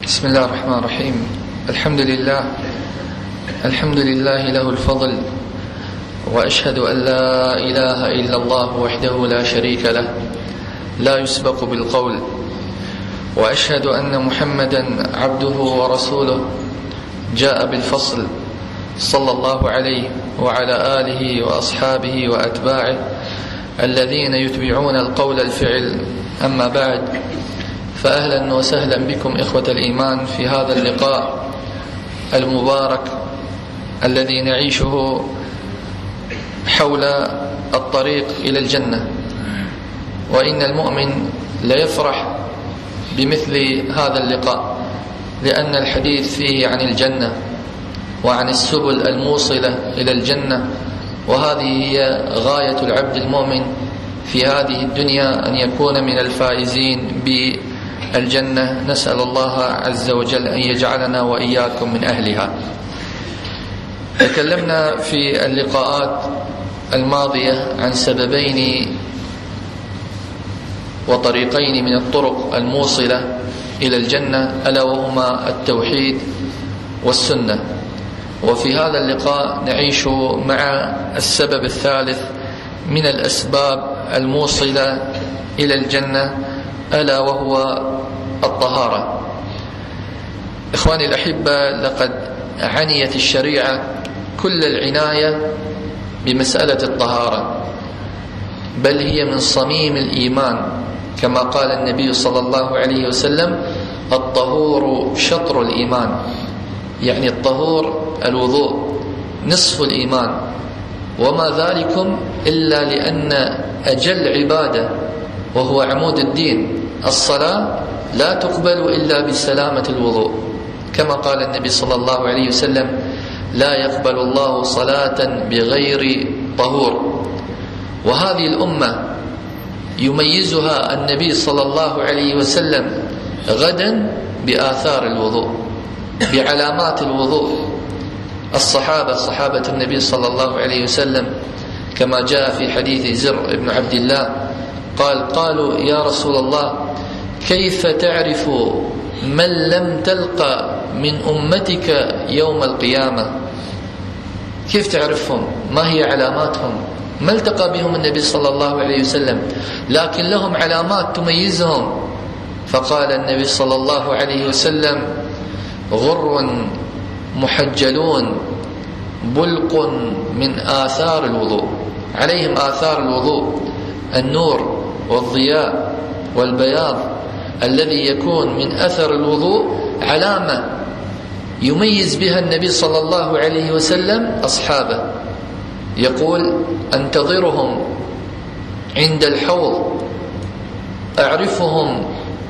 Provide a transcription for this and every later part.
بسم الله الرحمن الرحيم. الحمد لله له الفضل، وأشهد أن لا إله إلا الله وحده لا شريك له لا يسبق بالقول، وأشهد أن محمدا عبده ورسوله جاء بالفصل صلى الله عليه وعلى آله وأصحابه وأتباعه الذين يتبعون القول الفعل. أما بعد، فأهلا وسهلا بكم إخوة الإيمان في هذا اللقاء المبارك الذي نعيشه حول الطريق إلى الجنة. وإن المؤمن ليفرح بمثل هذا اللقاء، لأن الحديث فيه عن الجنة وعن السبل الموصلة إلى الجنة، وهذه هي غاية العبد المؤمن في هذه الدنيا، أن يكون من الفائزين بالجنة. نسأل الله عز وجل أن يجعلنا وإياكم من أهلها. تكلمنا في اللقاءات الماضية عن سببين وطريقين من الطرق الموصلة إلى الجنة، ألا وهما التوحيد والسنة. وفي هذا اللقاء نعيش مع السبب الثالث من الأسباب الموصلة إلى الجنة، ألا وهو الطهارة. إخواني الأحبة، لقد عنيت الشريعة كل العناية بمسألة الطهارة، بل هي من صميم الإيمان، كما قال النبي صلى الله عليه وسلم: الطهور شطر الإيمان، يعني الطهور الوضوء نصف الإيمان. وما ذلكم إلا لأن أجل عبادة وهو عمود الدين الصلاة لا تقبل إلا بسلامة الوضوء، كما قال النبي صلى الله عليه وسلم: لا يقبل الله صلاة بغير طهور. وهذه الأمة يميزها النبي صلى الله عليه وسلم غدا بآثار الوضوء، بعلامات الوضوء. صحابة النبي صلى الله عليه وسلم كما جاء في حديث زر بن عبد الله قالوا: يا رسول الله، كيف تعرف من لم تلقى من أمتك يوم القيامة؟ كيف تعرفهم؟ ما هي علاماتهم؟ ما التقى بهم النبي صلى الله عليه وسلم، لكن لهم علامات تميزهم. فقال النبي صلى الله عليه وسلم: غر محجلون بلق من آثار الوضوء، عليهم آثار الوضوء، النور والضياء والبياض الذي يكون من أثر الوضوء، علامة يميز بها النبي صلى الله عليه وسلم أصحابه. يقول: أنتظرهم عند الحوض أعرفهم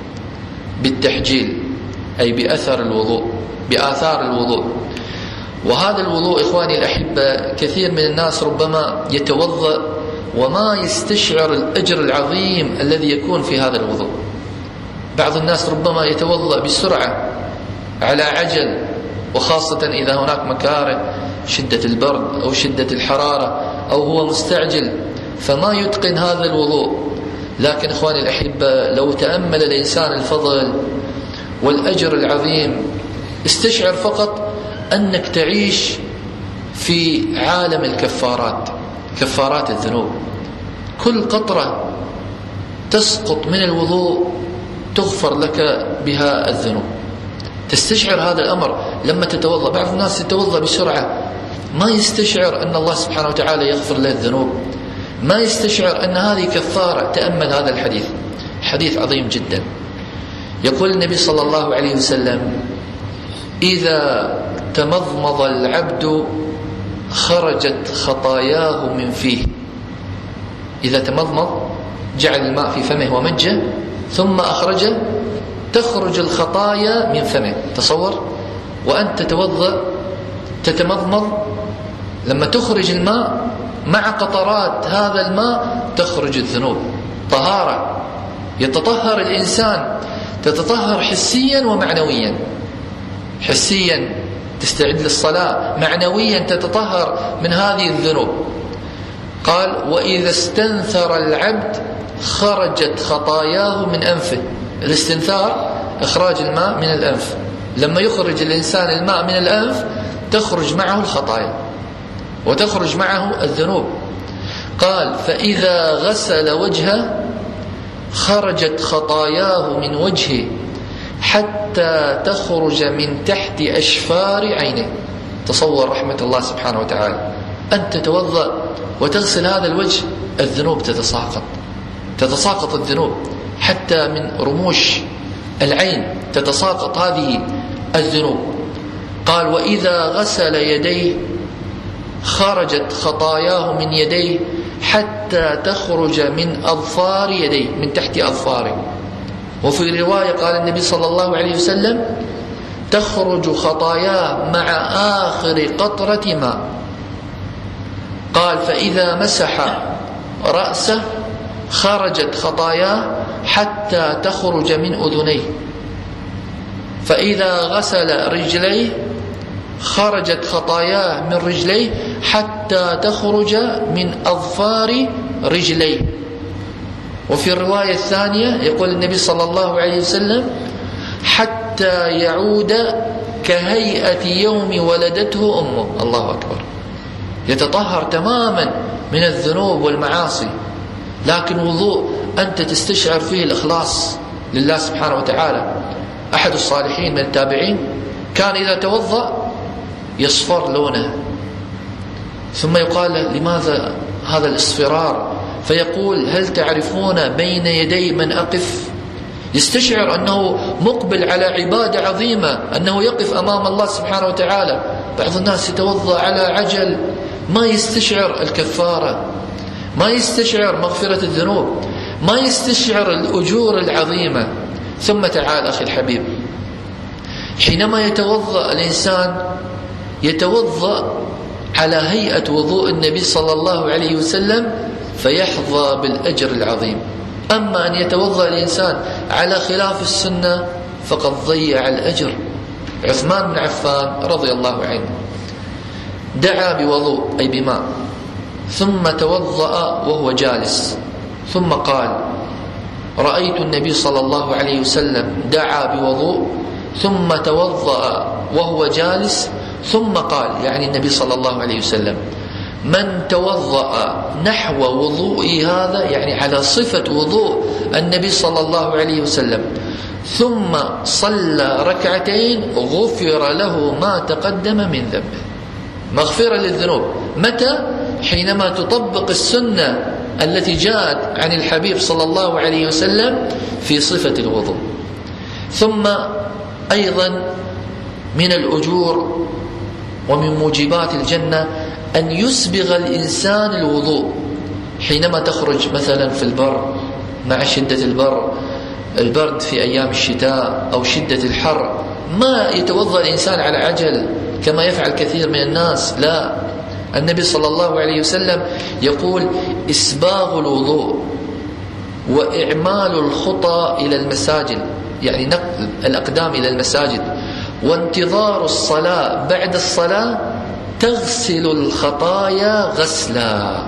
بالتحجيل، أي بأثر الوضوء، بآثار الوضوء. وهذا الوضوء إخواني الأحبة، كثير من الناس ربما يتوضأ وما يستشعر الأجر العظيم الذي يكون في هذا الوضوء. بعض الناس ربما يتوضأ بسرعة على عجل، وخاصة إذا هناك مكاره، شدة البرد أو شدة الحرارة، أو هو مستعجل، فما يتقن هذا الوضوء. لكن إخواني الأحبة، لو تأمل الإنسان الفضل والأجر العظيم، استشعر فقط أنك تعيش في عالم الكفارات، كفارات الذنوب. كل قطرة تسقط من الوضوء تغفر لك بها الذنوب. تستشعر هذا الأمر لما تتوضأ. بعض الناس يتوضأ بسرعة، ما يستشعر أن الله سبحانه وتعالى يغفر له الذنوب، ما يستشعر أن هذه كفارة. تأمل هذا الحديث، حديث عظيم جدا. يقول النبي صلى الله عليه وسلم: إذا تمضمض العبد خرجت خطاياه من فيه. إذا تمضمض، جعل الماء في فمه ومجه ثم أخرجه، تخرج الخطايا من فمه. تصور وأنت تتوضأ تتمضمض، لما تخرج الماء مع قطرات هذا الماء تخرج الذنوب. طهارة، يتطهر الإنسان، تتطهر حسيا ومعنويا. حسيا تستعد للصلاة، معنويا تتطهر من هذه الذنوب. قال: وإذا استنثر العبد خرجت خطاياه من أنفه. الاستنثار إخراج الماء من الأنف. لما يخرج الإنسان الماء من الأنف تخرج معه الخطايا وتخرج معه الذنوب. قال فإذا غسل وجهه خرجت خطاياه من وجهه حتى تخرج من تحت أشفار عينه. تصور رحمة الله سبحانه وتعالى، أن تتوضأ وتغسل هذا الوجه، الذنوب تتساقط الذنوب حتى من رموش العين تتساقط هذه الذنوب. قال وإذا غسل يديه خرجت خطاياه من يديه حتى تخرج من أظفار يديه، من تحت أظفاره. وفي رواية قال النبي صلى الله عليه وسلم تخرج خطاياه مع آخر قطرة ماء. قال فإذا مسح رأسه خرجت خطاياه حتى تخرج من أذنيه. فإذا غسل رجليه خرجت خطاياه من رجليه حتى تخرج من أظفار رجليه. وفي الرواية الثانية يقول النبي صلى الله عليه وسلم حتى يعود كهيئة يوم ولدته أمه. الله أكبر، يتطهر تماما من الذنوب والمعاصي. لكن وضوء أنت تستشعر فيه الإخلاص لله سبحانه وتعالى. أحد الصالحين من التابعين كان إذا توضأ يصفر لونه، ثم يقال له لماذا هذا الاصفرار؟ فيقول هل تعرفون بين يدي من أقف؟ يستشعر أنه مقبل على عبادة عظيمة، أنه يقف أمام الله سبحانه وتعالى. بعض الناس يتوضأ على عجل، ما يستشعر الكفارة، ما يستشعر مغفرة الذنوب، ما يستشعر الأجور العظيمة. ثم تعال أخي الحبيب، حينما يتوضأ الإنسان يتوضأ على هيئة وضوء النبي صلى الله عليه وسلم فيحظى بالأجر العظيم. أما أن يتوضأ الإنسان على خلاف السنة فقد ضيع الأجر. عثمان بن عفان رضي الله عنه دعا بوضوء أي بماء، ثم توضأ وهو جالس، ثم قال رأيت النبي صلى الله عليه وسلم دعا بوضوء ثم توضأ وهو جالس، ثم قال، يعني النبي صلى الله عليه وسلم من توضأ نحو وضوئي هذا، يعني على صفة وضوء النبي صلى الله عليه وسلم، ثم صلى ركعتين غفر له ما تقدم من ذنبه. مغفرة للذنوب متى؟ حينما تطبق السنة التي جاءت عن الحبيب صلى الله عليه وسلم في صفة الوضوء. ثم أيضا من الأجور ومن موجبات الجنة أن يسبغ الإنسان الوضوء حينما تخرج مثلا في البر مع شدة البرد في أيام الشتاء أو شدة الحر، ما يتوضأ الإنسان على عجل كما يفعل كثير من الناس. لا، النبي صلى الله عليه وسلم يقول إسباغ الوضوء وإعمال الخطى إلى المساجد، يعني نقل الأقدام إلى المساجد، وانتظار الصلاة بعد الصلاة تغسل الخطايا غسلا،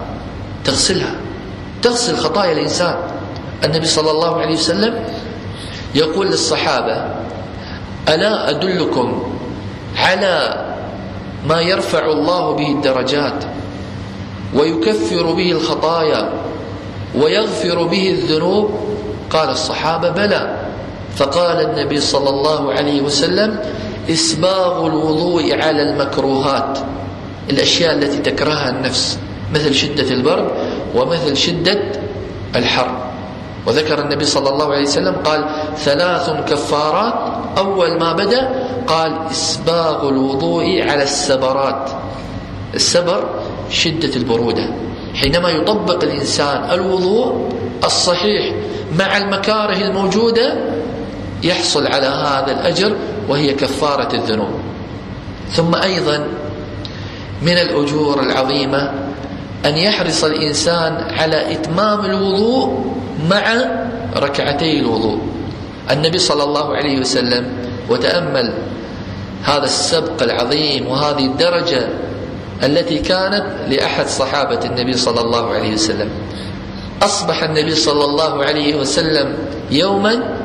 تغسل خطايا الإنسان. النبي صلى الله عليه وسلم يقول للصحابة ألا أدلكم على ما يرفع الله به الدرجات ويكفر به الخطايا ويغفر به الذنوب؟ قال الصحابة بلى. فقال النبي صلى الله عليه وسلم إسباغ الوضوء على المكروهات، الأشياء التي تكرهها النفس مثل شدة البرد ومثل شدة الحر. وذكر النبي صلى الله عليه وسلم قال 3 كفارات. أول ما بدأ قال إسباغ الوضوء على السبرات. السبر شدة البرودة. حينما يطبق الإنسان الوضوء الصحيح مع المكاره الموجودة يحصل على هذا الأجر وهي كفارة الذنوب. ثم أيضا من الأجور العظيمة أن يحرص الإنسان على إتمام الوضوء مع ركعتي الوضوء. النبي صلى الله عليه وسلم، وتأمل هذا السبق العظيم وهذه الدرجة التي كانت لأحد صحابة النبي صلى الله عليه وسلم. أصبح النبي صلى الله عليه وسلم يوما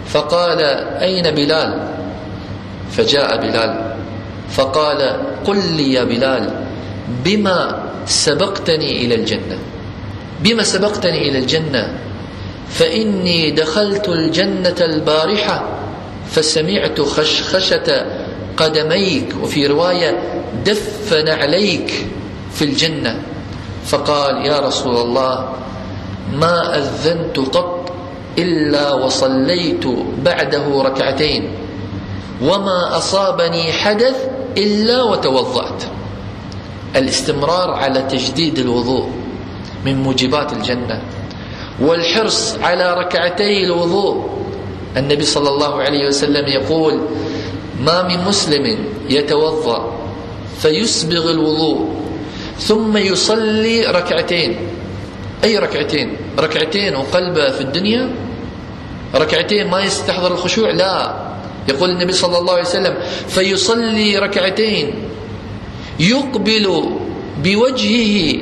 فقال: أين بلال؟ فجاء بلال فقال: قل لي يا بلال بما سبقتني إلى الجنة، بما سبقتني إلى الجنة؟ فإني دخلت الجنة البارحة فسمعت خشخشة قدميك، وفي رواية دف نعليك في الجنة. فقال: يا رسول الله، ما أذنت قط إلا وصليت بعده ركعتين، وما أصابني حدث إلا وتوضأت. الاستمرار على تجديد الوضوء من موجبات الجنة، والحرص على ركعتي الوضوء. النبي صلى الله عليه وسلم يقول: ما من مسلم يتوضأ فيسبغ الوضوء ثم يصلي ركعتين. أي ركعتين؟ ركعتين وقلبه في الدنيا؟ ركعتين ما يستحضر الخشوع؟ لا. يقول النبي صلى الله عليه وسلم: فيصلي ركعتين يقبل بوجهه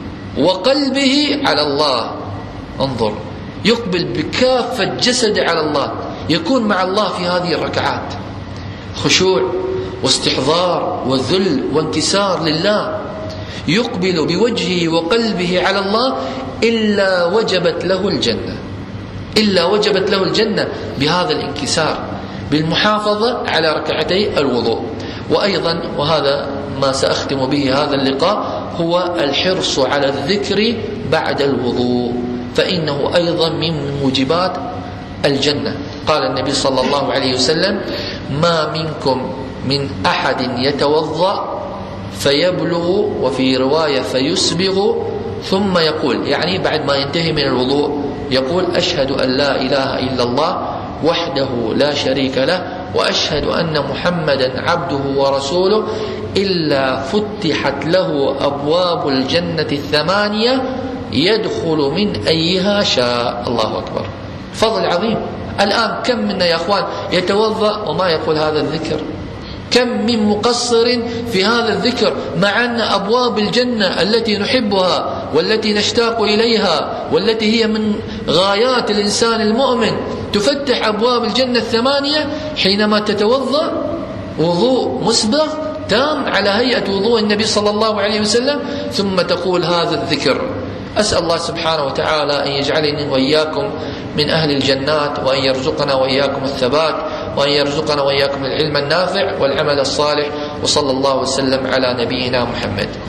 وقلبه على الله. انظر، يقبل بكافة جسده على الله، يكون مع الله في هذه الركعات خشوع واستحضار وذل وانكسار لله، يقبل بوجهه وقلبه على الله، إلا وجبت له الجنة، إلا وجبت له الجنة بهذا الانكسار، بالمحافظة على ركعتي الوضوء. وأيضا، وهذا ما سأختم به هذا اللقاء، هو الحرص على الذكر بعد الوضوء، فإنه أيضا من موجبات الجنة. قال النبي صلى الله عليه وسلم: ما منكم من أحد يتوضأ فيبلغ، وفي رواية فيسبغ، ثم يقول، يعني بعد ما ينتهي من الوضوء يقول: أشهد أن لا إله إلا الله وحده لا شريك له، وأشهد أن محمدا عبده ورسوله، إلا فتحت له أبواب الجنة الثمانية يدخل من أيها شاء. الله أكبر، فضل عظيم. الآن كم منا يا أخوان يتوضأ وما يقول هذا الذكر؟ كم من مقصر في هذا الذكر، مع أن أبواب الجنة التي نحبها والتي نشتاق إليها والتي هي من غايات الإنسان المؤمن تفتح أبواب الجنة الثمانية حينما تتوضأ وضوء مسبغ تام على هيئة وضوء النبي صلى الله عليه وسلم، ثم تقول هذا الذكر. أسأل الله سبحانه وتعالى أن يجعلني وإياكم من أهل الجنات، وأن يرزقنا وإياكم الثبات، وأن يرزقنا وإياكم العلم النافع والعمل الصالح. وصلى الله وسلم على نبينا محمد.